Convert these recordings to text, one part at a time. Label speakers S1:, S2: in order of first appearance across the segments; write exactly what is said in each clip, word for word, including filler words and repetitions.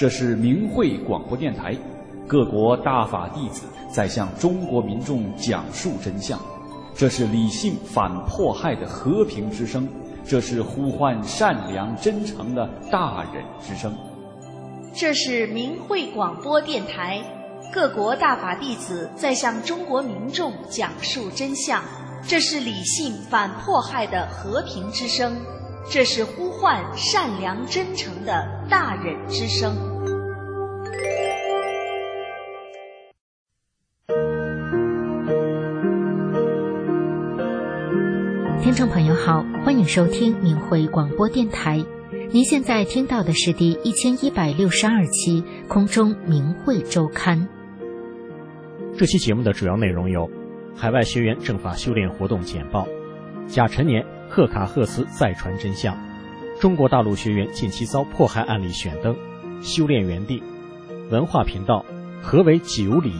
S1: 这是明慧广播电台，各国大法弟子在向中国民众讲述真相。这是理性反迫害的和平之声，这是呼唤善良真诚的大忍之声。
S2: 这是明慧广播电台，各国大法弟子在向中国民众讲述真相。这是理性反迫害的和平之声，这是呼唤善良真诚的大忍之声。
S3: 听众朋友好，欢迎收听明慧广播电台。您现在听到的是第一千一百六十二期空中明慧周刊。
S4: 这期节目的主要内容有：海外学员正法修炼活动简报，甲辰年贺卡赫兹再传真相，中国大陆学员近期遭迫害案例选登，修炼园地，文化频道，何为九礼？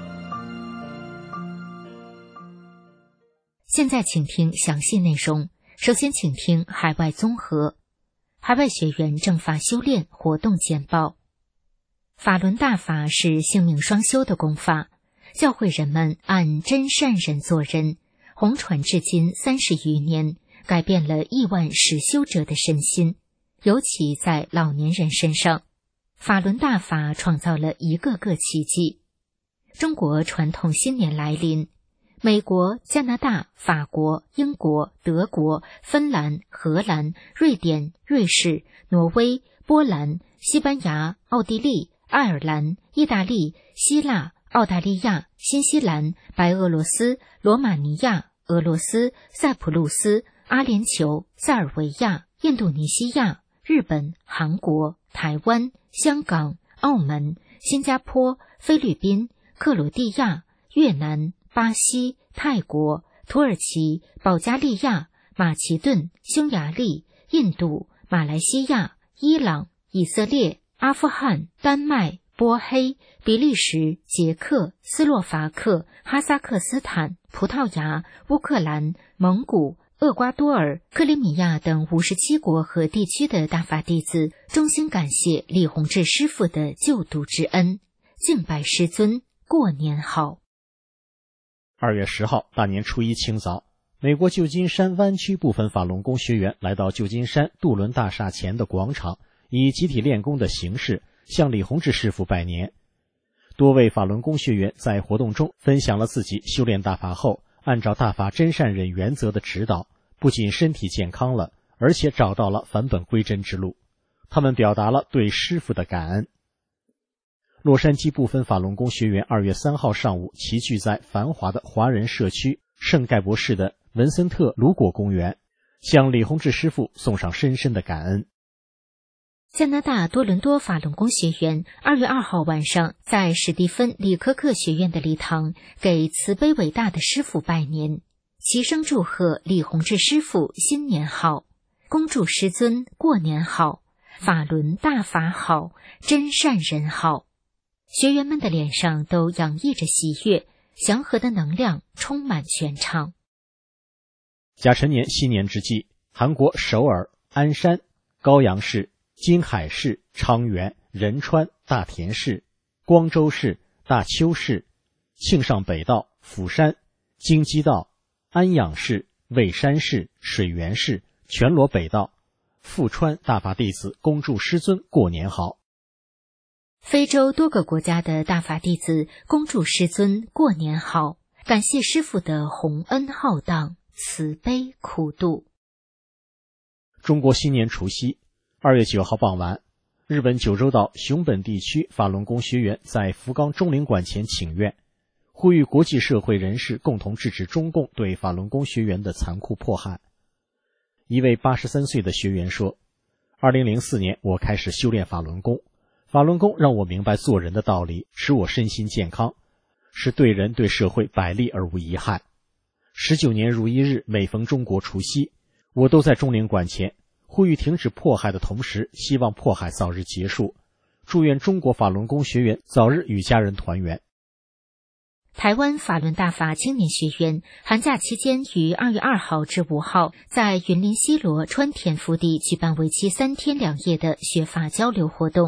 S3: 现在请听详细内容。首先请听海外综合。海外学员正法修炼活动简报。法轮大法是性命双修的功法，教会人们按真善忍做人，红传至今三十余年，改变了亿万实修者的身心，尤其在老年人身上，法轮大法创造了一个个奇迹。中国传统新年来临，美国、加拿大、法国、英国、德国、芬兰、荷兰、瑞典、瑞士、挪威、波兰、西班牙、奥地利、爱尔兰、意大利、希腊、澳大利亚、新西兰、白俄罗斯、罗马尼亚、俄罗斯、塞浦路斯、阿联酋、塞尔维亚、印度尼西亚、日本、韩国、台湾、香港、澳门、新加坡、菲律宾、克罗地亚、越南、巴西、泰国、土耳其、保加利亚、马其顿、匈牙利、印度、马来西亚、伊朗、以色列、阿富汗、丹麦、波黑、比利时、捷克、斯洛伐克、哈萨克斯坦、葡萄牙、乌克兰、蒙古、厄瓜多尔、克里米亚等五十七国和地区的大法弟子衷心感谢李洪志师父的救度之恩，敬拜师尊，过年好。
S4: 二月十号大年初一清早，美国旧金山湾区部分法轮功学员来到旧金山杜伦大厦前的广场，以集体练功的形式向李洪志师父拜年。多位法轮功学员在活动中分享了自己修炼大法后按照大法真善忍原则的指导，不仅身体健康了，而且找到了返本归真之路。他们表达了对师父的感恩。洛杉矶部分法轮功学员二月三号上午齐聚在繁华的华人社区圣盖博市的文森特鲁果公园，向李洪志师父送上深深的感恩。
S3: 加拿大多伦多法轮功学员二月二号晚上在史蒂芬李科克学院的礼堂给慈悲伟大的师父拜年，齐声祝贺李洪志师父新年好，恭祝师尊过年好，法轮大法好，真善人好。学员们的脸上都洋溢着喜悦，祥和的能量充满全场。
S4: 甲辰年新年之际，韩国首尔、鞍山、高阳市、金海市、昌原、仁川、大田市、光州市、大邱市、庆尚北道、釜山、京畿道、安阳市、蔚山市、水源市、全罗北道、富川大法弟子恭祝师尊过年好。
S3: 非洲多个国家的大法弟子恭祝师尊过年好，感谢师父的洪恩浩荡，慈悲苦度。
S4: 中国新年除夕，二月九号傍晚，日本九州岛熊本地区法轮功学员在福冈中领馆前请愿，呼吁国际社会人士共同制止中共对法轮功学员的残酷迫害。一位八十三岁的学员说，二零零四年我开始修炼法轮功，法轮功让我明白做人的道理，使我身心健康，是对人对社会百利而无一害。十九年如一日，每逢中国除夕，我都在中领馆前呼吁停止迫害的同时，希望迫害早日结束，祝愿中国法轮功学员早日与家人团圆。
S3: 台湾法轮大法青年学员寒假期间于二月二号至五号在云林西螺川田福地举办为期三天两夜的学法交流活动。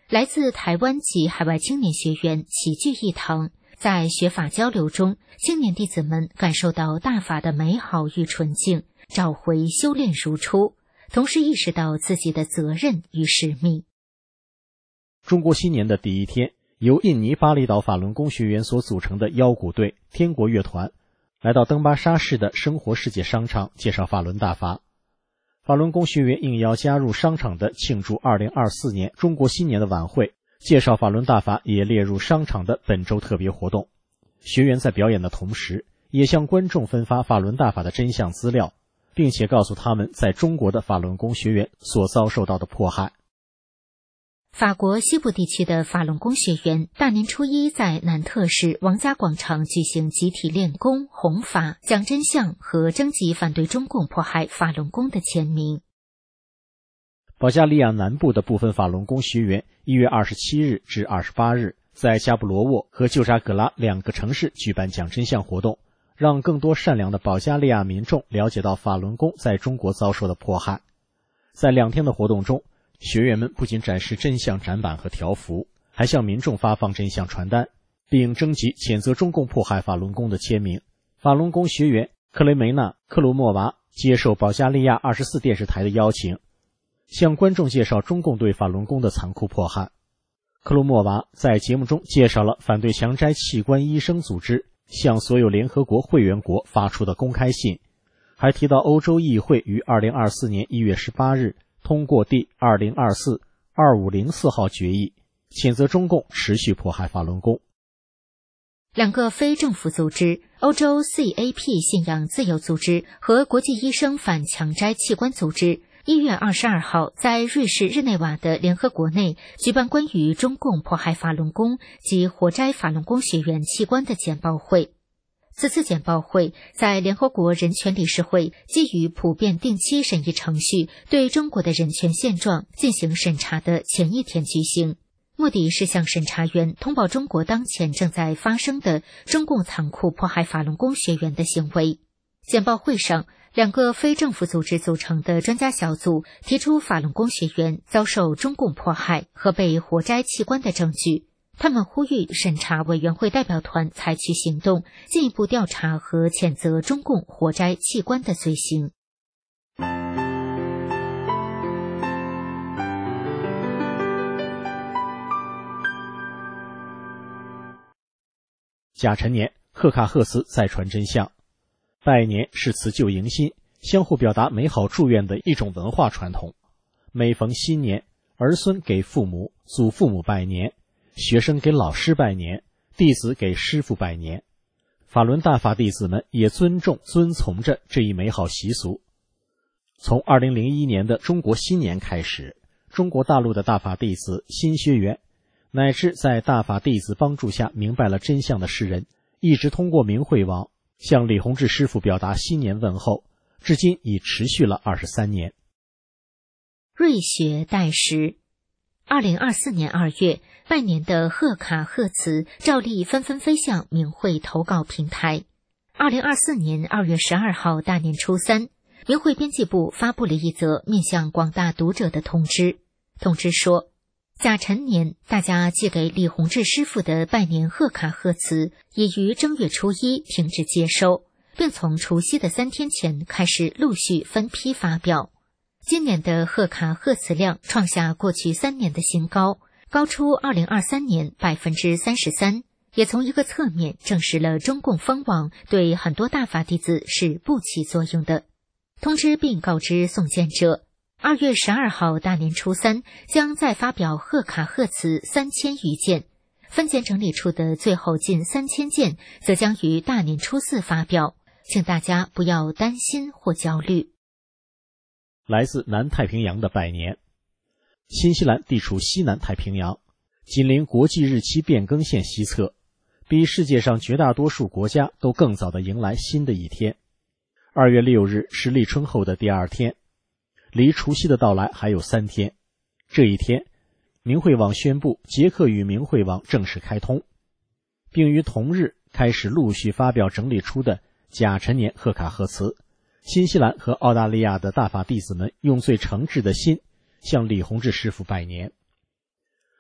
S3: 来自台湾及海外青年学员齐聚一堂，在学法交流中，青年弟子们感受到大法的美好与纯净，找回修炼如初，同时意识到自己的责任与使命。
S4: 中国新年的第一天，由印尼巴厘岛法轮功学员所组成的腰鼓队天国乐团来到登巴沙市的生活世界商场介绍法轮大法。法轮功学员应邀加入商场的庆祝二零二四年中国新年的晚会，介绍法轮大法也列入商场的本周特别活动。学员在表演的同时，也向观众分发法轮大法的真相资料，并且告诉他们在中国的法轮功学员所遭受到的迫害。
S3: 法国西部地区的法轮功学员大年初一在南特市王家广场举行集体练功、弘法、讲真相和征集反对中共迫害法轮功的签名。
S4: 保加利亚南部的部分法轮功学员一月二十七日至二十八日在加布罗沃和旧扎格拉两个城市举办讲真相活动，让更多善良的保加利亚民众了解到法轮功在中国遭受的迫害。在两天的活动中，学员们不仅展示真相展板和条幅，还向民众发放真相传单，并征集谴责中共迫害法轮功的签名。法轮功学员克雷梅娜·克鲁莫娃接受保加利亚二十四电视台的邀请，向观众介绍中共对法轮功的残酷迫害。克鲁莫娃在节目中介绍了反对强摘器官医生组织向所有联合国会员国发出的公开信，还提到欧洲议会于二零二四年一月十八日通过第二零二四 二五零四号决议，谴责中共持续迫害法轮功。
S3: 两个非政府组织欧洲 C A P 信仰自由组织和国际医生反强摘器官组织一月二十二号在瑞士日内瓦的联合国内举办关于中共迫害法轮功及活摘法轮功学员器官的简报会。此次简报会在联合国人权理事会基于普遍定期审议程序对中国的人权现状进行审查的前一天举行，目的是向审查员通报中国当前正在发生的中共残酷迫害法轮功学员的行为。简报会上，两个非政府组织组成的专家小组提出法轮功学员遭受中共迫害和被活摘器官的证据。他们呼吁审查委员会代表团采取行动，进一步调查和谴责中共活摘器官的罪行。
S4: 甲辰年，贺卡贺词再传真相。拜年是辞旧迎新，相互表达美好祝愿的一种文化传统。每逢新年，儿孙给父母、祖父母拜年，学生给老师拜年，弟子给师父拜年。法轮大法弟子们也尊重遵从着这一美好习俗。从二零零一年的中国新年开始，中国大陆的大法弟子、新学员乃至在大法弟子帮助下明白了真相的世人，一直通过明慧网向李洪志师父表达新年问候，至今已持续了二十三年。
S3: 瑞雪代时，二零二四年二月，拜年的贺卡贺词照例纷纷飞向明慧投稿平台。二零二四年二月十二号大年初三，明慧编辑部发布了一则面向广大读者的通知。通知说，甲辰年大家寄给李洪志师傅的拜年贺卡贺词已于正月初一停止接收，并从除夕的三天前开始陆续分批发表。今年的贺卡贺词量创下过去三年的新高，高出二零二三年百分之三十三，也从一个侧面证实了中共封网对很多大法弟子是不起作用的。通知并告知送件者，二月十二号大年初三将再发表贺卡贺词三千余件，分件整理出的最后近三千件则将于大年初四发表，请大家不要担心或焦虑。
S4: 来自南太平洋的拜年。新西兰地处西南太平洋，紧邻国际日期变更线西侧，比世界上绝大多数国家都更早地迎来新的一天。二月六日是立春后的第二天，离除夕的到来还有三天。这一天，明慧网宣布捷克语明慧网正式开通，并于同日开始陆续发表整理出的甲辰年贺卡贺词。新西兰和澳大利亚的大法弟子们用最诚挚的心向李洪志师傅拜年。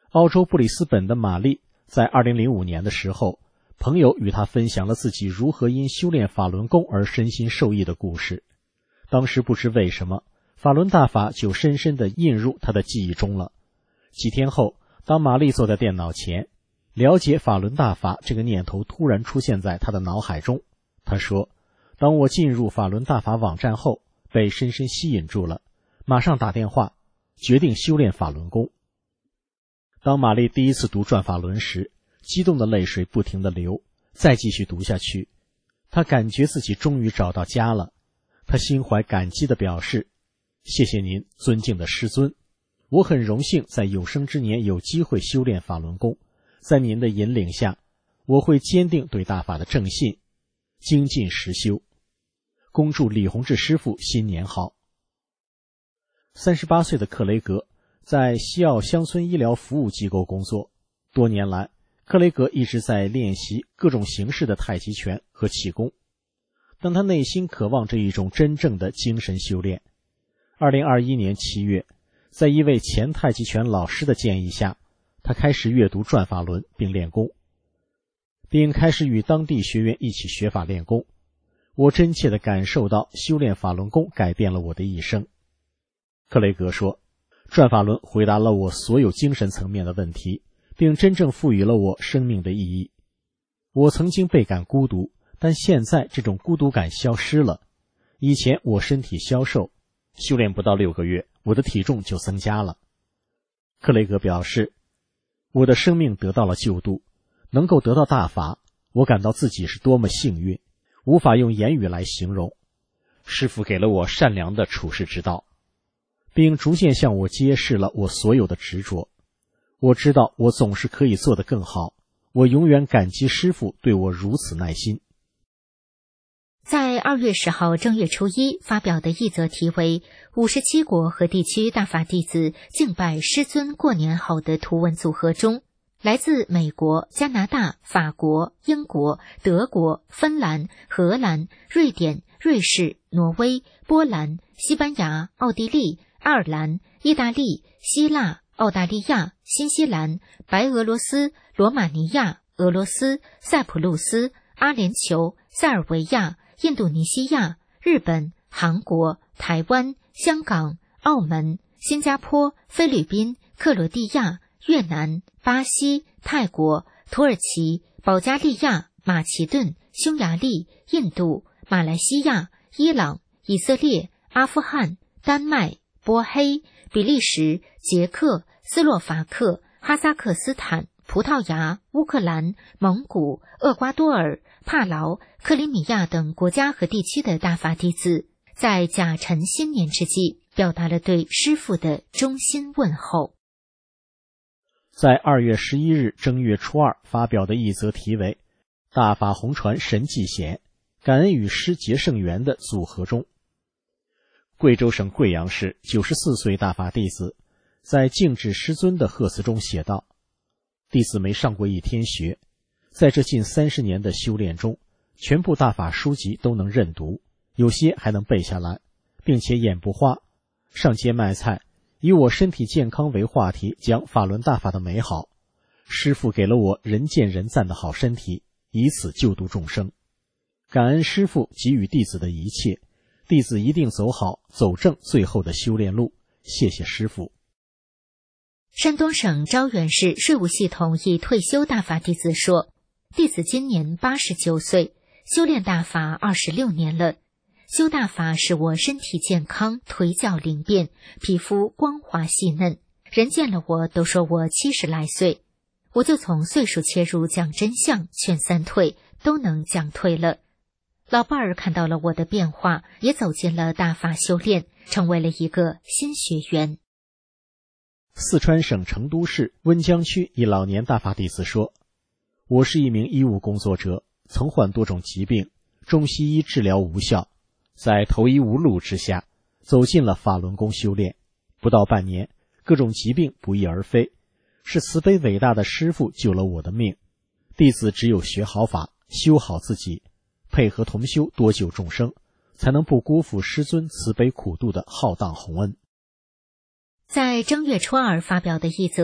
S4: 澳洲布里斯本的玛丽在二零零五年的时候，朋友与她分享了自己如何因修炼法轮功而身心受益的故事。当时不知为什么，法轮大法就深深地印入她的记忆中了。几天后，当玛丽坐在电脑前，了解法轮大法这个念头突然出现在她的脑海中。她说，当我进入法轮大法网站后，被深深吸引住了，马上打电话决定修炼法轮功。当玛丽第一次读转法轮时，激动的泪水不停地流，再继续读下去，她感觉自己终于找到家了。她心怀感激地表示，谢谢您，尊敬的师尊，我很荣幸在有生之年有机会修炼法轮功，在您的引领下，我会坚定对大法的正信，精进实修。恭祝李洪志师傅新年好。三十八岁的克雷格在西澳乡村医疗服务机构工作，多年来，克雷格一直在练习各种形式的太极拳和气功，但他内心渴望着一种真正的精神修炼。二零二一年七月，在一位前太极拳老师的建议下，他开始阅读转法轮并练功，并开始与当地学员一起学法练功。我真切地感受到修炼法轮功改变了我的一生。克雷格说，转法轮回答了我所有精神层面的问题，并真正赋予了我生命的意义。我曾经倍感孤独，但现在这种孤独感消失了。以前我身体消瘦，修炼不到六个月，我的体重就增加了。克雷格表示，我的生命得到了救度，能够得到大法，我感到自己是多么幸运，无法用言语来形容。师父给了我善良的处世之道，并逐渐向我揭示了我所有的执着。我知道我总是可以做得更好，我永远感激师父对我如此耐心。
S3: 在二月十号正月初一发表的一则题为五十七国和地区大法弟子敬拜师尊过年好的图文组合中，来自美国、加拿大、法国、英国、德国、芬兰、荷兰、瑞典、瑞士、挪威、波兰、西班牙、奥地利、爱尔兰、意大利、希腊、澳大利亚、新西兰、白俄罗斯、罗马尼亚、俄罗斯、塞浦路斯、阿联酋、塞尔维亚、印度尼西亚、日本、韩国、台湾、香港、澳门、新加坡、菲律宾、克罗地亚、越南、巴西、泰国、土耳其、保加利亚、马其顿、匈牙利、印度、马来西亚、伊朗、以色列、阿富汗、丹麦、波黑、比利时、捷克、斯洛伐克、哈萨克斯坦、葡萄牙、乌克兰、蒙古、厄瓜多尔、帕劳、克里米亚等国家和地区的大法弟子，在甲辰新年之际，表达了对师父的衷心问候。
S4: 在二月十一日正月初二发表的一则题为《大法红传神迹显，感恩与师结圣缘》的组合中，贵州省贵阳市九十四岁大法弟子在敬致师尊的贺词中写道：弟子没上过一天学，在这近三十年的修炼中，全部大法书籍都能认读，有些还能背下来，并且眼不花，上街卖菜，以我身体健康为话题，讲法轮大法的美好。师父给了我人见人赞的好身体，以此救度众生。感恩师父给予弟子的一切，弟子一定走好走正最后的修炼路，谢谢师父。
S3: 山东省招远市税务系统一退休大法弟子说，弟子今年八十九岁，修炼大法二十六年了。修大法使我身体健康，腿脚灵便，皮肤光滑细嫩，人见了我都说我七十来岁。我就从岁数切入讲真相，劝三退，都能讲退了。老伴儿看到了我的变化，也走进了大法修炼，成为了一个新学员。
S4: 四川省成都市温江区一老年大法弟子说，我是一名医务工作者，曾患多种疾病，中西医治疗无效，在投医无路之下，走进了法轮功修炼。不到半年，各种疾病不翼而飞，是慈悲伟大的师父救了我的命。弟子只有学好法，修好自己，配合同修多救众生，才能不辜负师尊慈悲苦度的浩荡宏恩。
S3: 在正月初二发表的一则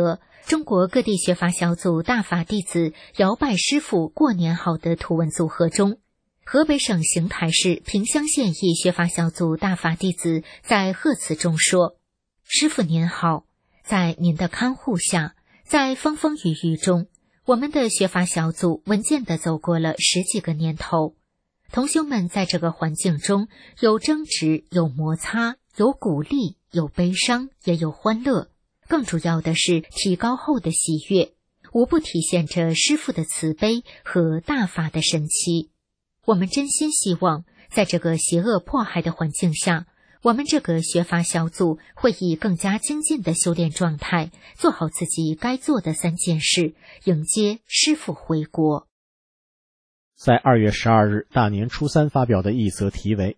S3: 中国各地学法小组大法弟子摇拜师父过年好的图文组合中，河北省邢台市平乡县一学法小组大法弟子在贺词中说：“师父您好，在您的看护下，在风风雨雨中，我们的学法小组稳健地走过了十几个年头。同修们在这个环境中有争执，有摩擦，有鼓励，有悲伤，也有欢乐，更主要的是提高后的喜悦，无不体现着师父的慈悲和大法的神奇。我们真心希望在这个邪恶迫害的环境下，我们这个学法小组会以更加精进的修炼状态，做好自己该做的三件事，迎接师父回国。”
S4: 在二月十二日大年初三发表的一则题为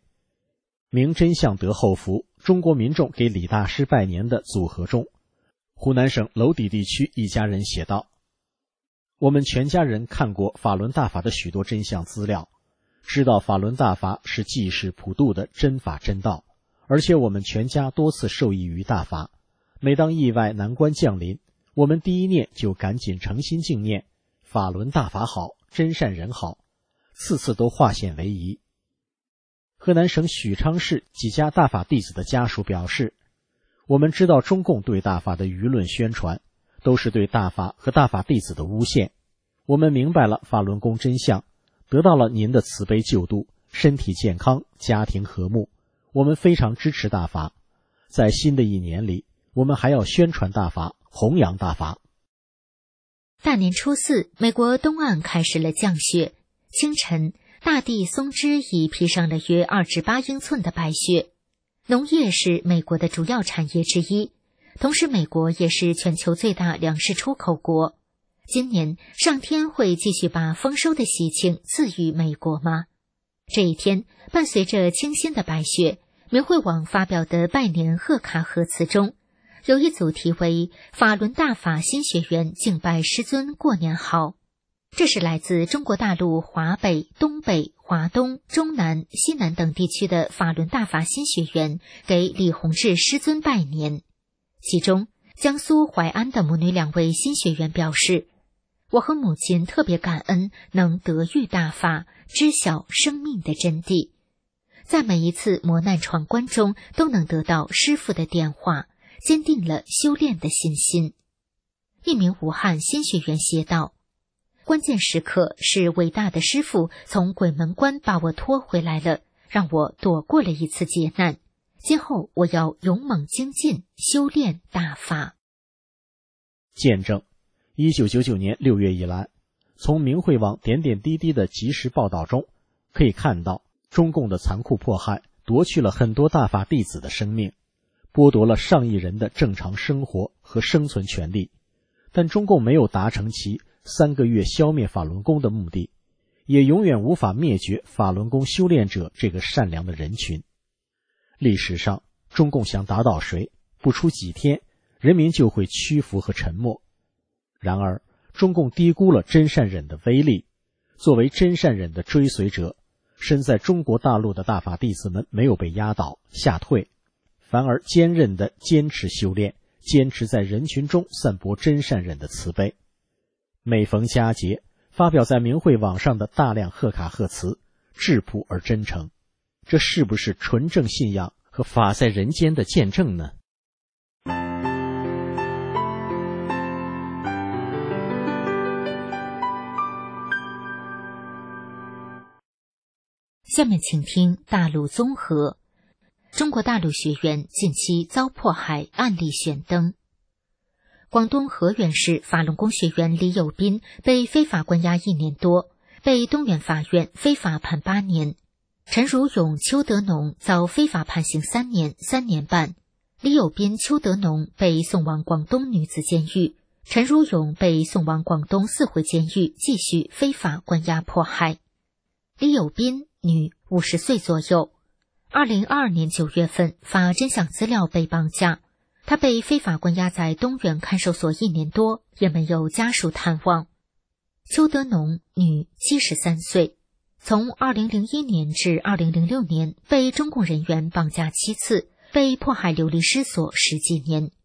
S4: “明真相得后福，中国民众给李大师拜年”的组合中，湖南省娄底地区一家人写道：“我们全家人看过法轮大法的许多真相资料，知道法轮大法是济世普度的真法真道，而且我们全家多次受益于大法。每当意外难关降临，我们第一念就赶紧诚心敬念法轮大法好，真善人好，次次都化险为夷。”河南省许昌市几家大法弟子的家属表示：“我们知道中共对大法的舆论宣传都是对大法和大法弟子的诬陷，我们明白了法轮功真相，得到了您的慈悲救度，身体健康，家庭和睦，我们非常支持大法。在新的一年里，我们还要宣传大法，弘扬大法。”
S3: 大年初四，美国东岸开始了降雪。清晨，大地松枝已披上了约二至八英寸的白雪。农业是美国的主要产业之一，同时美国也是全球最大粮食出口国。今年上天会继续把丰收的喜庆赐予美国吗？这一天，伴随着清新的白雪，明慧网发表的拜年贺卡贺词中，有一组题为“法轮大法新学员敬拜师尊过年好”。这是来自中国大陆华北、东北、华东、中南、西南等地区的法轮大法新学员给李洪志师尊拜年。其中，江苏淮安的母女两位新学员表示：“我和母亲特别感恩能得遇大法，知晓生命的真谛，在每一次磨难闯关中都能得到师父的点化，坚定了修炼的信心。”一名武汉新学员写道：“关键时刻是伟大的师父从鬼门关把我拖回来了，让我躲过了一次劫难。今后我要勇猛精进，修炼大法。”
S4: 见证一九九九年六月以来，从明慧网点点滴滴的及时报道中可以看到，中共的残酷迫害夺去了很多大法弟子的生命，剥夺了上亿人的正常生活和生存权利。但中共没有达成其三个月消灭法轮功的目的，也永远无法灭绝法轮功修炼者这个善良的人群。历史上，中共想打倒谁，不出几天，人民就会屈服和沉默。然而，中共低估了真善忍的威力。作为真善忍的追随者，身在中国大陆的大法弟子们没有被压倒、吓退，反而坚韧地坚持修炼，坚持在人群中散播真善忍的慈悲。每逢佳节，发表在明慧网上的大量贺卡贺词，质朴而真诚，这是不是纯正信仰和法在人间的见证呢？
S3: 下面请听大陆综合。中国大陆学员近期遭迫害案例选登。广东河源市法轮功学员李友斌被非法关押一年多，被东源法院非法判八年。陈如勇、邱德农遭非法判刑三年、三年半。李友斌、邱德农被送往广东女子监狱，陈如勇被送往广东四惠监狱继续非法关押迫害。李友斌，女，五十岁左右。二零二二年九月份发真相资料被绑架，他被非法关押在东源看守所一年多，也没有家属探望。邱德农，女，七十三岁，从二零零一年至二零零六年被中共人员绑架七次，被迫害流离失所十几年。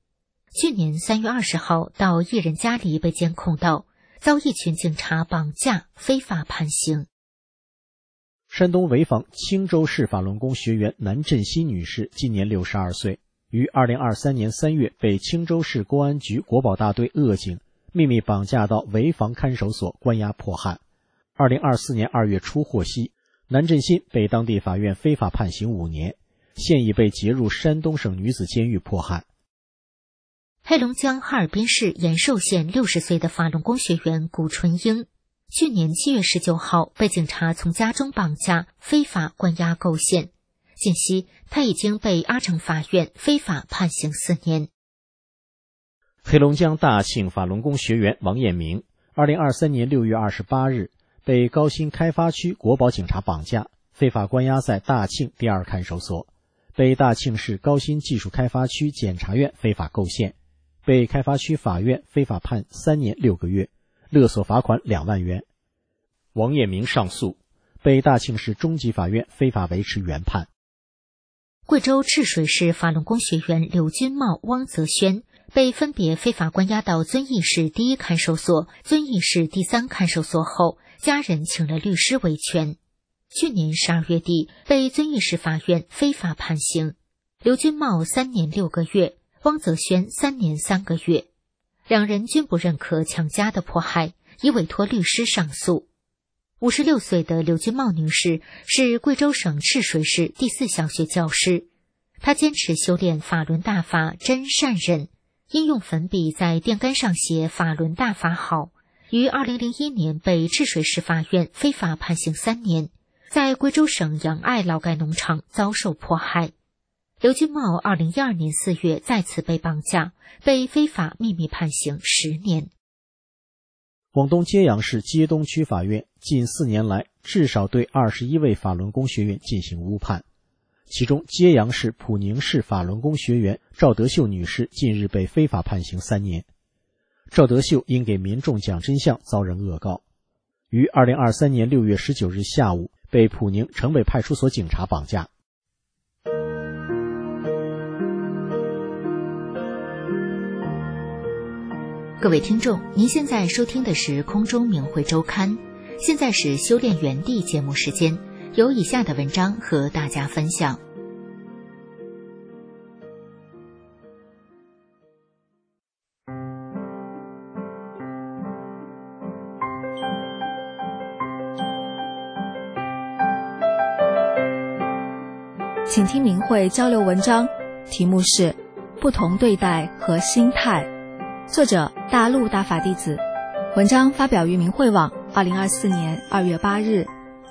S3: 去年三月二十号到一人家里被监控到，遭一群警察绑架，非法判刑。
S4: 山东潍坊青州市法轮功学员南振熙女士今年六十二岁，于二零二三年三月被青州市公安局国保大队恶警秘密绑架到潍坊看守所关押迫害。二零二四年二月初获悉，南振熙被当地法院非法判刑五年，现已被劫入山东省女子监狱迫害。
S3: 黑龙江哈尔滨市延寿县六十岁的法轮功学员谷春英，去年七月十九号被警察从家中绑架，非法关押构陷。近期，他已经被阿城法院非法判刑四年。
S4: 黑龙江大庆法轮功学员王艳明，二零二三年六月二十八日被高新开发区国保警察绑架，非法关押在大庆第二看守所，被大庆市高新技术开发区检察院非法构陷，被开发区法院非法判三年六个月，勒索罚款两万元。王艳明上诉，被大庆市中级法院非法维持原判。
S3: 贵州赤水市法轮功学员刘军茂、汪泽轩被分别非法关押到遵义市第一看守所、遵义市第三看守所后，家人请了律师维权。去年十二月底，被遵义市法院非法判刑，刘军茂三年六个月，汪泽轩三年三个月。两人均不认可强加的迫害，已委托律师上诉。五十六岁的刘军茂女士是贵州省赤水市第四小学教师，她坚持修炼法轮大法真善忍，因用粉笔在电杆上写法轮大法好，于二零零一年被赤水市法院非法判刑三年，在贵州省杨爱劳改农场遭受迫害。刘军茂二零一二年四月再次被绑架，被非法秘密判刑十年。
S4: 广东揭阳市揭东区法院近四年来至少对二十一位法轮功学员进行误判，其中揭阳市普宁市法轮功学员赵德秀女士近日被非法判刑三年。赵德秀因给民众讲真相遭人恶告，于二零二三年六月十九日下午被普宁城北派出所警察绑架。
S3: 各位听众，您现在收听的是空中明慧周刊，现在是修炼园地节目时间，有以下的文章和大家分享。
S5: 请听明慧交流文章，题目是不同对待和心态，作者大陆大法弟子，文章发表于明慧网二零二四年二月八日。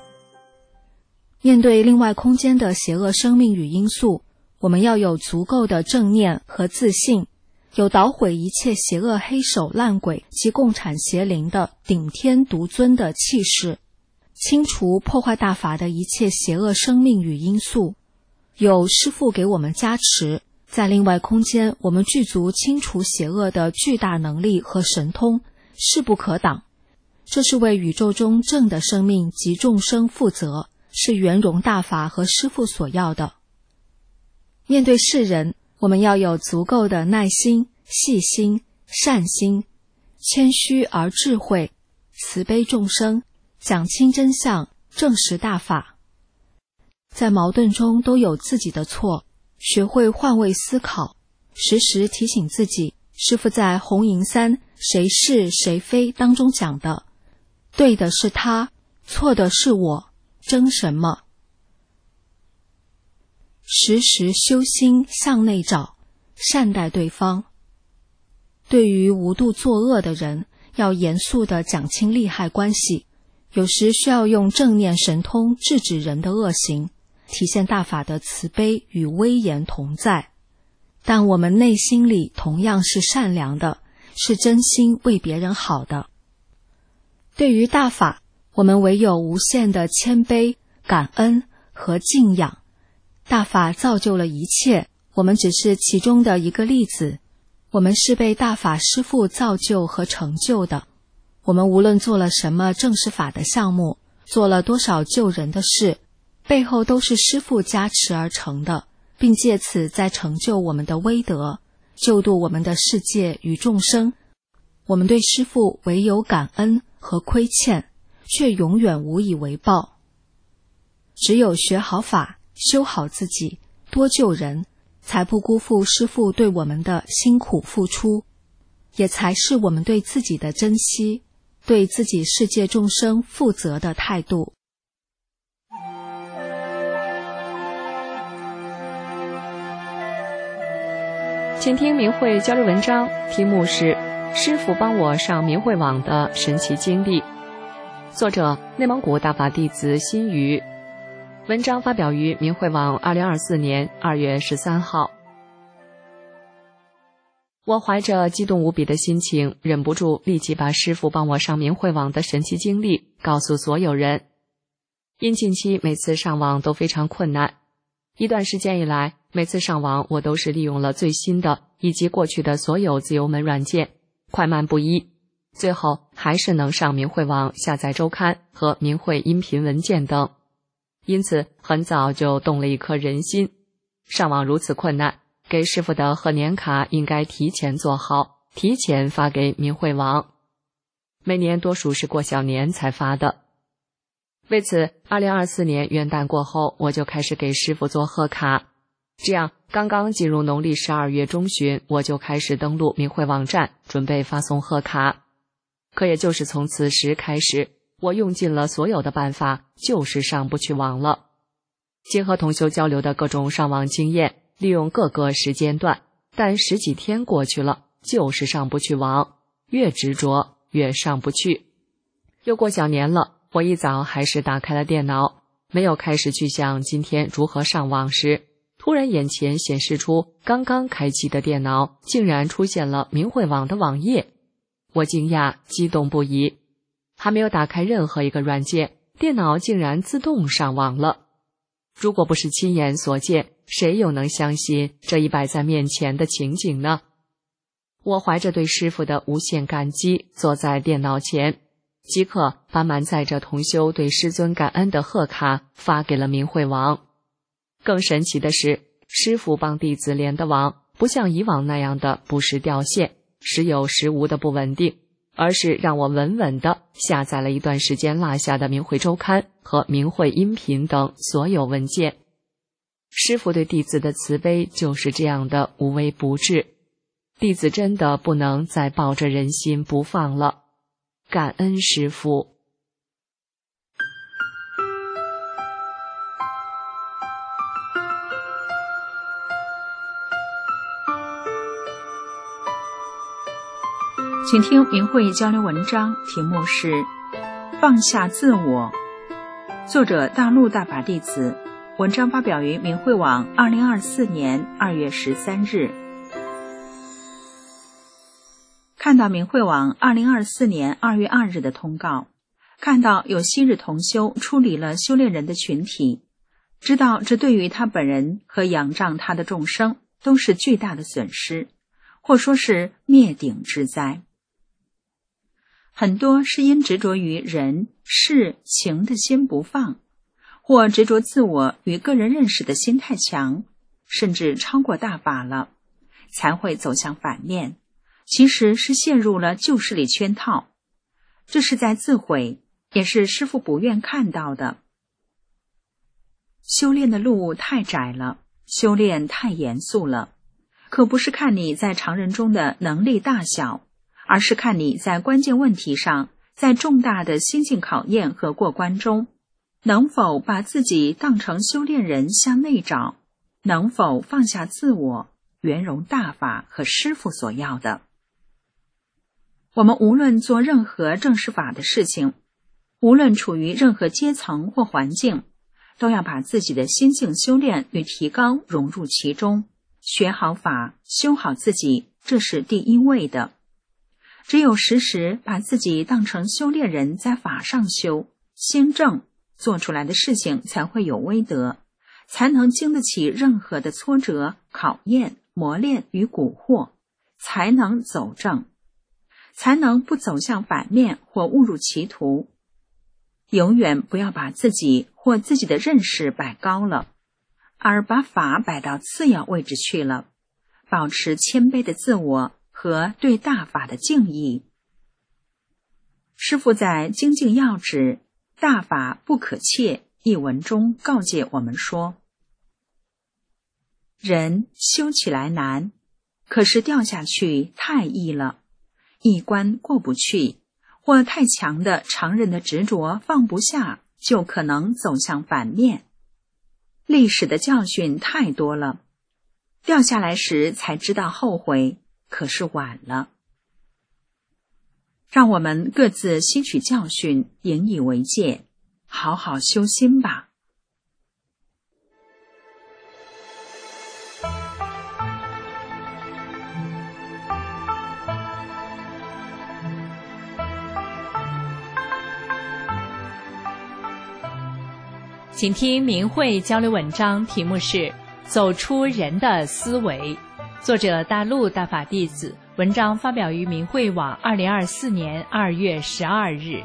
S5: 面对另外空间的邪恶生命与因素，我们要有足够的正念和自信，有捣毁一切邪恶黑手烂鬼及共产邪灵的顶天独尊的气势，清除破坏大法的一切邪恶生命与因素，有师父给我们加持，在另外空间我们具足清除邪恶的巨大能力和神通，势不可挡。这是为宇宙中正的生命及众生负责，是圆融大法和师父所要的。面对世人，我们要有足够的耐心、细心、善心，谦虚而智慧，慈悲众生，讲清真相，证实大法。在矛盾中都有自己的错，学会换位思考，时时提醒自己，师父在红银三谁是谁非当中讲的，对的是他，错的是我，争什么？时时修心向内找，善待对方。对于无度作恶的人，要严肃地讲清利害关系，有时需要用正念神通制止人的恶行，体现大法的慈悲与威严同在。但我们内心里同样是善良的，是真心为别人好的。对于大法，我们唯有无限的谦卑、感恩和敬仰。大法造就了一切，我们只是其中的一个例子。我们是被大法师父造就和成就的。我们无论做了什么正式法的项目，做了多少救人的事，背后都是师父加持而成的，并借此在成就我们的威德。 救度我们的世界与众生，我们对师父唯有感恩和亏欠，却永远无以为报。只有学好法，修好自己，多救人，才不辜负师父对我们的辛苦付出，也才是我们对自己的珍惜，对自己世界众生负责的态度。
S6: 请听明慧交流文章，题目是师父帮我上明慧网的神奇经历，作者内蒙古大法弟子辛瑜，文章发表于明慧网二零二四年二月十三号。我怀着激动无比的心情，忍不住立即把师父帮我上明慧网的神奇经历告诉所有人。因近期每次上网都非常困难，一段时间以来，每次上网我都是利用了最新的以及过去的所有自由门软件，快慢不一，最后还是能上明慧网下载周刊和明慧音频文件等。因此很早就动了一颗人心，上网如此困难，给师父的贺年卡应该提前做好，提前发给明慧网。每年多数是过小年才发的。为此二零二四年元旦过后，我就开始给师父做贺卡。这样刚刚进入农历十二月中旬，我就开始登录明慧网站，准备发送贺卡。可也就是从此时开始，我用尽了所有的办法，就是上不去网了。结合同修交流的各种上网经验，利用各个时间段，但十几天过去了，就是上不去网，越执着越上不去。又过小年了，我一早还是打开了电脑，没有开始去想今天如何上网时，突然眼前显示出刚刚开启的电脑竟然出现了明慧网的网页。我惊讶激动不已，还没有打开任何一个软件，电脑竟然自动上网了。如果不是亲眼所见，谁又能相信这一摆在面前的情景呢？我怀着对师父的无限感激，坐在电脑前，即刻把满载着同修对师尊感恩的贺卡发给了明慧网。更神奇的是，师父帮弟子连的网不像以往那样的不时掉线，时有时无的不稳定，而是让我稳稳地下载了一段时间落下的明慧周刊和明慧音频等所有文件。师父对弟子的慈悲就是这样的无微不至，弟子真的不能再抱着人心不放了，感恩师父。
S7: 请听明慧交流文章，题目是放下自我，作者大陆大法弟子，文章发表于明慧网二零二四年二月十三日。看到明慧网二零二四年二月二日的通告，看到有昔日同修处理了修炼人的群体，知道这对于他本人和仰仗他的众生都是巨大的损失，或说是灭顶之灾。很多是因执着于人、事、情的心不放，或执着自我与个人认识的心太强，甚至超过大法了，才会走向反面，其实是陷入了旧势力圈套。这是在自毁，也是师父不愿看到的。修炼的路太窄了，修炼太严肃了，可不是看你在常人中的能力大小，而是看你在关键问题上，在重大的心境考验和过关中，能否把自己当成修炼人向内找，能否放下自我，圆融大法和师父所要的。我们无论做任何正式法的事情，无论处于任何阶层或环境，都要把自己的心境修炼与提高融入其中，学好法，修好自己，这是第一位的。只有时时把自己当成修炼人，在法上修，心正，做出来的事情才会有威德，才能经得起任何的挫折、考验、磨练与蛊惑，才能走正，才能不走向反面或误入歧途。永远不要把自己或自己的认识摆高了，而把法摆到次要位置去了， 保持谦卑的自我和对大法的敬意。师父在《精进要旨》大法不可窃一文中告诫我们说，人修起来难，可是掉下去太易了，一关过不去，或太强的常人的执着放不下，就可能走向反面。历史的教训太多了，掉下来时才知道后悔，可是晚了。让我们各自吸取教训，引以为戒，好好修心吧。
S8: 请听明慧交流文章，题目是《走出人的思维》，作者大陆大法弟子，文章发表于明慧网二零二四年二月十二日。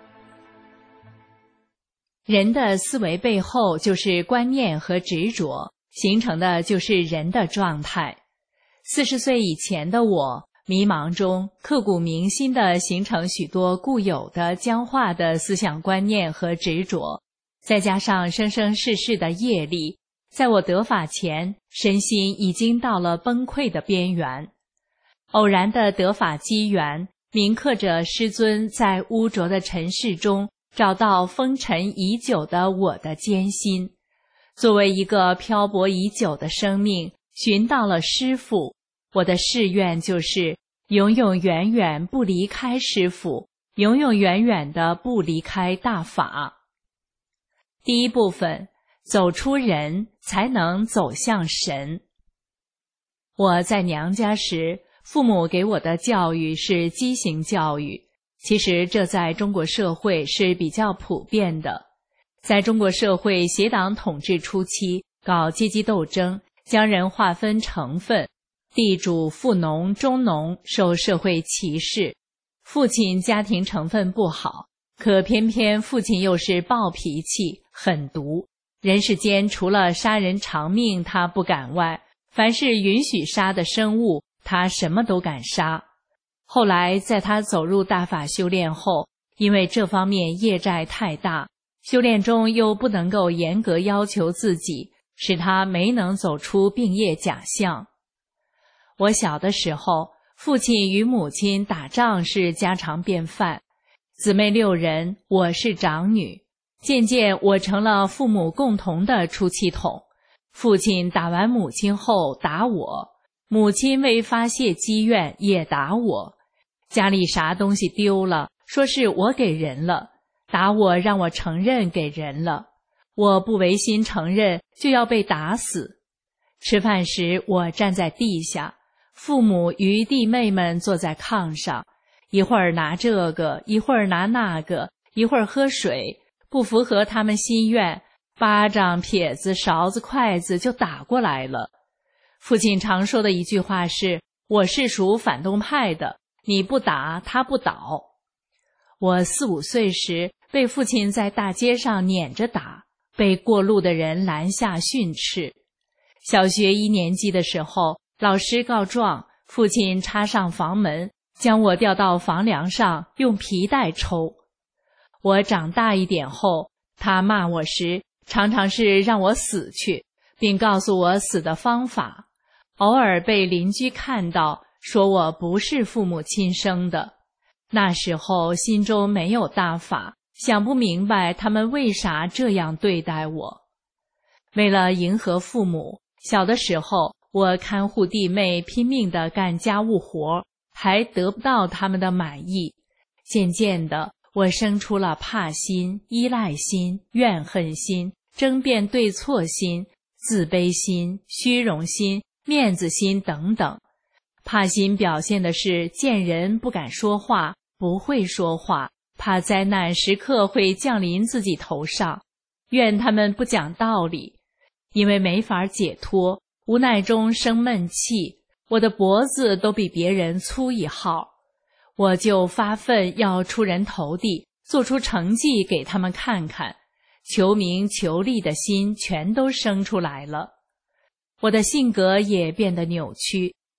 S8: 人的思维背后就是观念和执着，形成的就是人的状态。四十岁以前的我，迷茫中刻骨铭心地形成许多固有的僵化的思想观念和执着，再加上生生世世的业力，在我得法前，身心已经到了崩溃的边缘。偶然的得法机缘，铭刻着师尊在污浊的尘世中找到风尘已久的我的艰辛。作为一个漂泊已久的生命，寻到了师父，我的誓愿就是永永远远不离开师父，永永远远的不离开大法。第一部分，走出人，才能走向神。我在娘家时，父母给我的教育是畸形教育，其实这在中国社会是比较普遍的。在中国社会协党统治初期，搞阶级斗争，将人划分成分，地主、富农、中农受社会歧视。父亲家庭成分不好，可偏偏父亲又是暴脾气，狠毒。人世间除了杀人偿命他不敢外，凡是允许杀的生物，他什么都敢杀。后来在他走入大法修炼后，因为这方面业债太大，修炼中又不能够严格要求自己，使他没能走出病业假象。我小的时候，父亲与母亲打仗是家常便饭，姊妹六人，我是长女。渐渐我成了父母共同的出气筒，父亲打完母亲后打我，母亲为发泄积怨也打我。家里啥东西丢了，说是我给人了，打我让我承认给人了，我不违心承认就要被打死。吃饭时我站在地下，父母与弟妹们坐在炕上，一会儿拿这个，一会儿拿那个，一会儿喝水，不符合他们心愿，巴掌、撇子、勺子、筷子就打过来了。父亲常说的一句话是，我是属反动派的，你不打他不倒。我四五岁时被父亲在大街上撵着打，被过路的人拦下训斥。小学一年级的时候，老师告状，父亲插上房门，将我吊到房梁上，用皮带抽。我长大一点后，他骂我时常常是让我死去，并告诉我死的方法。偶尔被邻居看到，说我不是父母亲生的。那时候心中没有大法，想不明白他们为啥这样对待我。为了迎合父母，小的时候我看护弟妹，拼命地干家务活，还得不到他们的满意。渐渐的，我生出了怕心、依赖心、怨恨心、争辩对错心、自卑心、虚荣心、面子心等等。怕心表现的是见人不敢说话，不会说话，怕灾难时刻会降临自己头上，怨他们不讲道理。因为没法解脱，无奈中生闷气，我的脖子都比别人粗一号。我就发奋要出人头地，做出成绩给他们看看，求名求利的心全都生出来了。我的性格也变得扭曲，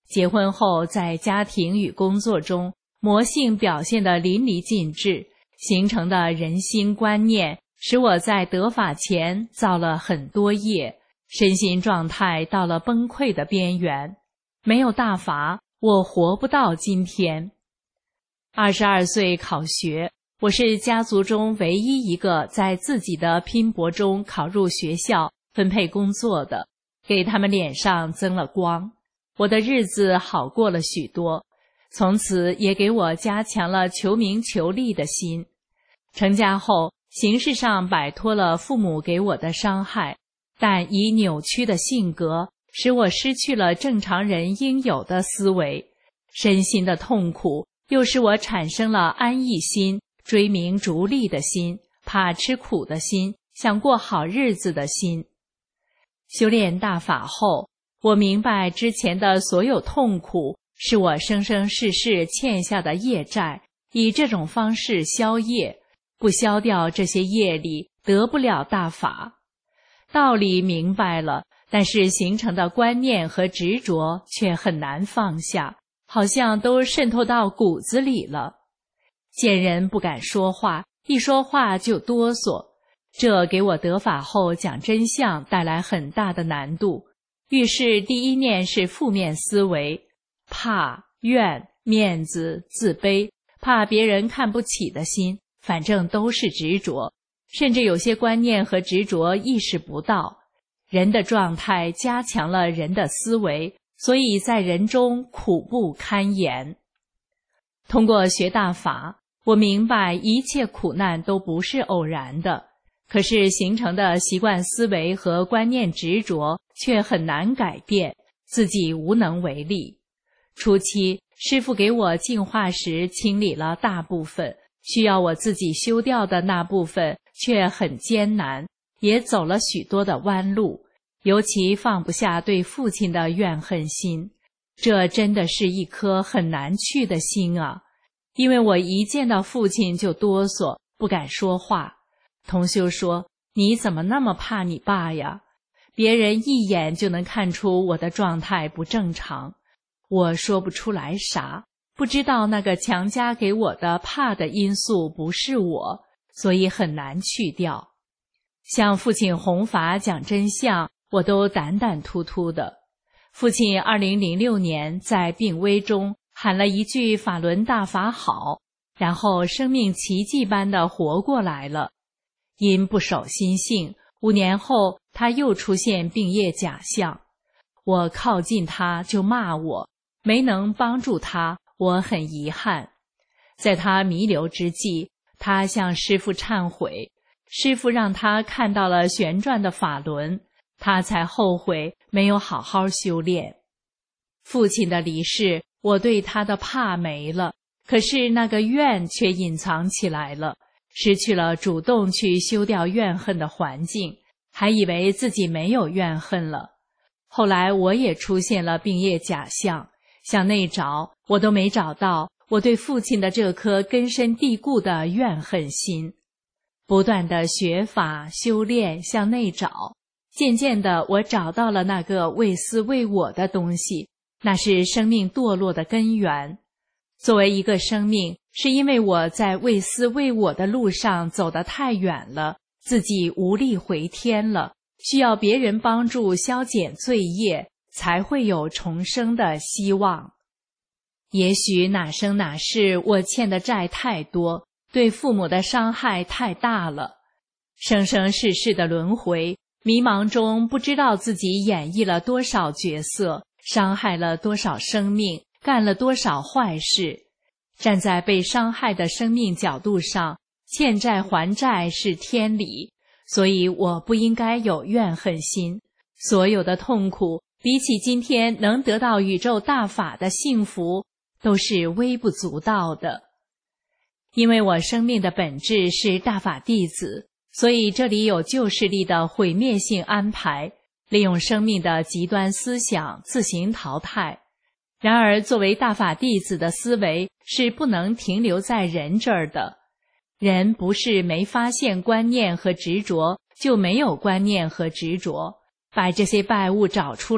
S8: 结婚后在家庭与工作中魔性表现得淋漓尽致，形成的人心观念使我在得法前造了很多业，身心状态到了崩溃的边缘。没有大法，我活不到今天。二十二岁考学，我是家族中唯一一个在自己的拼搏中考入学校、分配工作的，给他们脸上增了光。我的日子好过了许多，从此也给我加强了求名求利的心。成家后，形式上摆脱了父母给我的伤害，但以扭曲的性格使我失去了正常人应有的思维，身心的痛苦又使我产生了安逸心、追名逐利的心、怕吃苦的心、想过好日子的心。修炼大法后，我明白之前的所有痛苦是我生生世世欠下的业债，以这种方式消业，不消掉这些业力，得不了大法。道理明白了，但是形成的观念和执着却很难放下，好像都渗透到骨子里了。见人不敢说话，一说话就哆嗦，这给我得法后讲真相带来很大的难度。遇事第一念是负面思维，怕、怨、面子、自卑，怕别人看不起的心，反正都是执着，甚至有些观念和执着意识不到。人的状态加强了人的思维，所以在人中苦不堪言。通过学大法，我明白一切苦难都不是偶然的，可是形成的习惯思维和观念执着却很难改变，自己无能为力。初期，师父给我净化时清理了大部分，需要我自己修掉的那部分却很艰难，也走了许多的弯路，尤其放不下对父亲的怨恨心，这真的是一颗很难去的心啊！因为我一见到父亲就哆嗦，不敢说话。同修说：“你怎么那么怕你爸呀？”别人一眼就能看出我的状态不正常。我说不出来啥，不知道那个强加给我的怕的因素不是我，所以很难去掉。向父亲弘法讲真相，我都胆胆突突的。父亲二零零六年在病危中喊了一句法轮大法好，然后生命奇迹般的活过来了。因不守心性，五年后他又出现病业假象。我靠近他就骂我，没能帮助他，我很遗憾。在他弥留之际，他向师父忏悔，师父让他看到了旋转的法轮，他才后悔没有好好修炼。父亲的离世，我对他的怕没了，可是那个怨却隐藏起来了，失去了主动去修掉怨恨的环境，还以为自己没有怨恨了。后来我也出现了病业假象，向内找，我都没找到我对父亲的这颗根深蒂固的怨恨心。不断的学法修炼，向内找，渐渐的我找到了那个为私为我的东西，那是生命堕落的根源。作为一个生命，是因为我在为私为我的路上走得太远了，自己无力回天了，需要别人帮助消减罪业，才会有重生的希望。也许哪生哪世我欠的债太多，对父母的伤害太大了，生生世世的轮回，迷茫中不知道自己演绎了多少角色，伤害了多少生命，干了多少坏事。站在被伤害的生命角度上，欠债还债是天理，所以我不应该有怨恨心。所有的痛苦，比起今天能得到宇宙大法的幸福，都是微不足道的。因为我生命的本质是大法弟子，所以这里有旧势力的毁灭性安排，利用生命的极端思想自行淘汰。然而作为大法弟子的思维是不能停留在人这儿的，人不是没发现观念和执着就没有观念和执着，把这些败物找出来，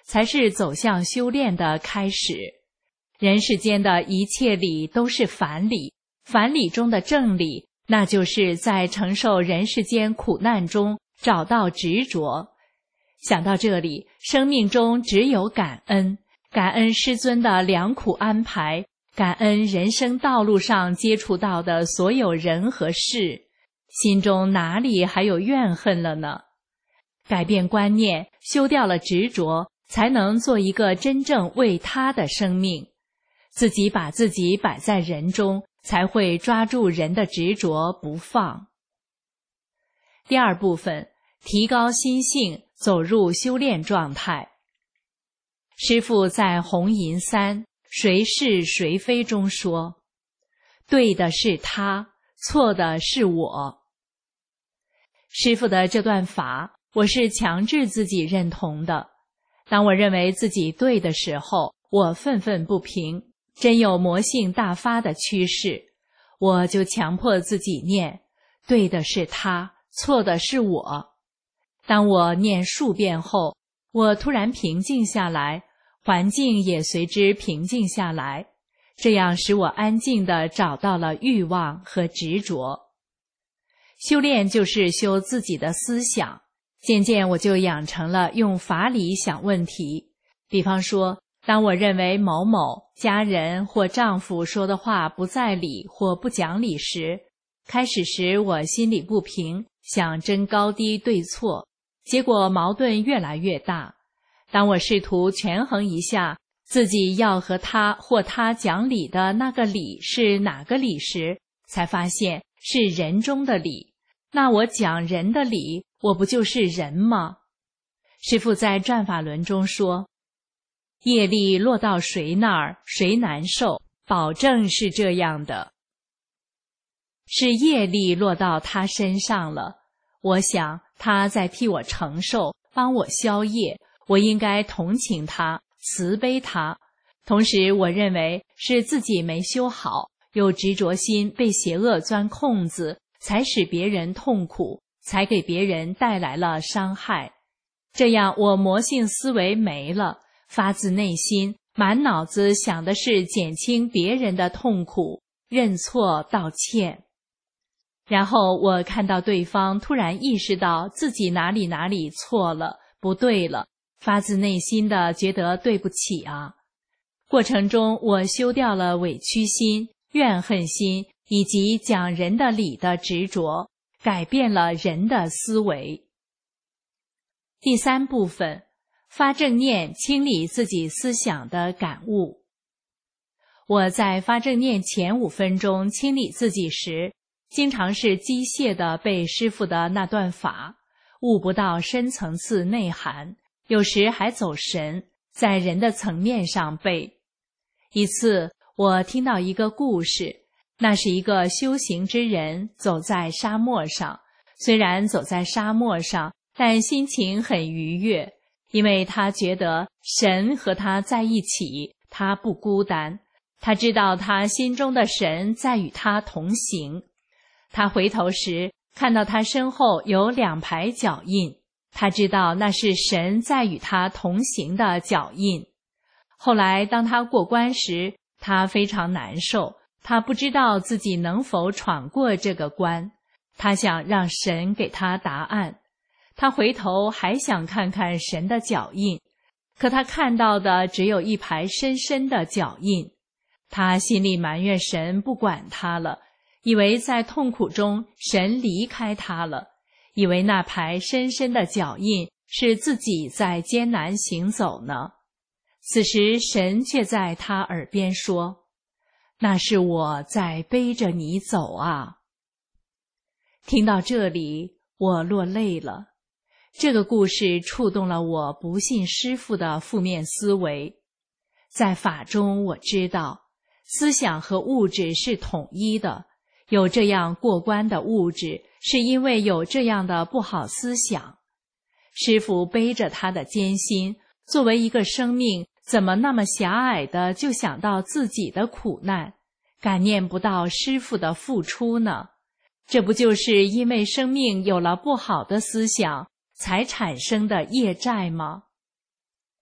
S8: 才是走向修炼的开始。人世间的一切理都是反理，反理中的正理，那就是在承受人世间苦难中找到执着。想到这里，生命中只有感恩，感恩师尊的良苦安排，感恩人生道路上接触到的所有人和事，心中哪里还有怨恨了呢？改变观念，修掉了执着，才能做一个真正为他的生命。自己把自己摆在人中，才会抓住人的执着不放。第二部分，提高心性，走入修炼状态。师父在《红银三谁是谁非》中说，对的是他，错的是我。师父的这段法，我是强制自己认同的。当我认为自己对的时候，我愤愤不平，真有魔性大发的趋势，我就强迫自己念，对的是他，错的是我。当我念数遍后，我突然平静下来，环境也随之平静下来，这样使我安静地找到了欲望和执着。修炼就是修自己的思想，渐渐我就养成了用法理想问题。比方说，当我认为某某家人或丈夫说的话不在理或不讲理时，开始时我心里不平，想争高低对错，结果矛盾越来越大。当我试图权衡一下自己要和他或他讲理的那个理是哪个理时，才发现是人中的理。那我讲人的理，我不就是人吗？师父在《转法轮》中说，业力落到谁那儿，谁难受，保证是这样的。是业力落到他身上了，我想他在替我承受，帮我消业，我应该同情他，慈悲他。同时我认为是自己没修好，有执着心，被邪恶钻空子，才使别人痛苦，才给别人带来了伤害。这样我魔性思维没了，发自内心，满脑子想的是减轻别人的痛苦，认错道歉。然后我看到对方突然意识到自己哪里哪里错了，不对了，发自内心的觉得对不起啊。过程中我修掉了委屈心、怨恨心以及讲人的理的执着，改变了人的思维。第三部分，发正念，清理自己思想的感悟。我在发正念前五分钟清理自己时，经常是机械地背师父的那段法，悟不到深层次内涵，有时还走神，在人的层面上背。一次我听到一个故事，那是一个修行之人走在沙漠上，虽然走在沙漠上，但心情很愉悦，因为他觉得神和他在一起，他不孤单，他知道他心中的神在与他同行。他回头时，看到他身后有两排脚印，他知道那是神在与他同行的脚印。后来当他过关时，他非常难受，他不知道自己能否闯过这个关，他想让神给他答案。他回头还想看看神的脚印，可他看到的只有一排深深的脚印。他心里埋怨神不管他了，以为在痛苦中神离开他了，以为那排深深的脚印是自己在艰难行走呢。此时神却在他耳边说，那是我在背着你走啊。听到这里，我落泪了。这个故事触动了我不信师父的负面思维。在法中我知道，思想和物质是统一的，有这样过关的物质，是因为有这样的不好思想。师父背着他的艰辛，作为一个生命，怎么那么狭隘的就想到自己的苦难，感念不到师父的付出呢？这不就是因为生命有了不好的思想才产生的业债吗？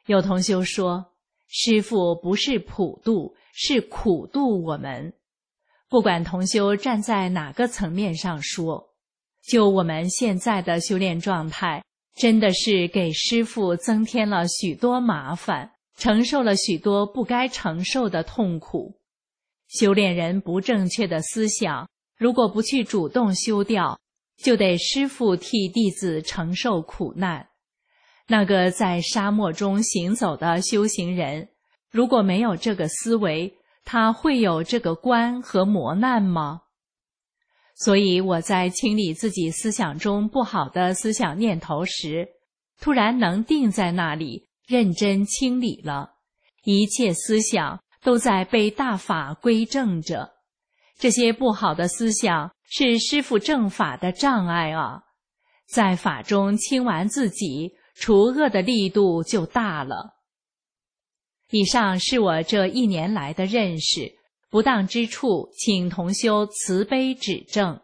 S8: 有同修说，师父不是普度，是苦度我们。不管同修站在哪个层面上说，就我们现在的修炼状态，真的是给师父增添了许多麻烦，承受了许多不该承受的痛苦。修炼人不正确的思想，如果不去主动修掉，就得师父替弟子承受苦难。那个在沙漠中行走的修行人，如果没有这个思维，他会有这个关和磨难吗？所以我在清理自己思想中不好的思想念头时，突然能定在那里，认真清理了，一切思想都在被大法归正着。这些不好的思想是师父正法的障碍啊，在法中清完自己，除恶的力度就大了。以上是我这一年来的认识，不当之处，请同修慈悲指正。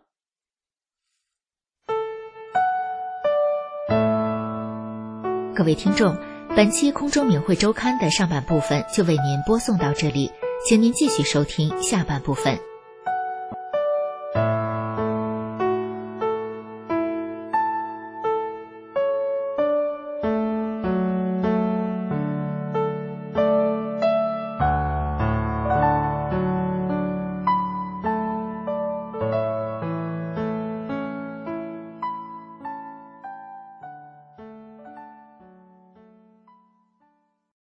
S3: 各位听众，本期空中明慧周刊的上半部分就为您播送到这里，请您继续收听下半部分。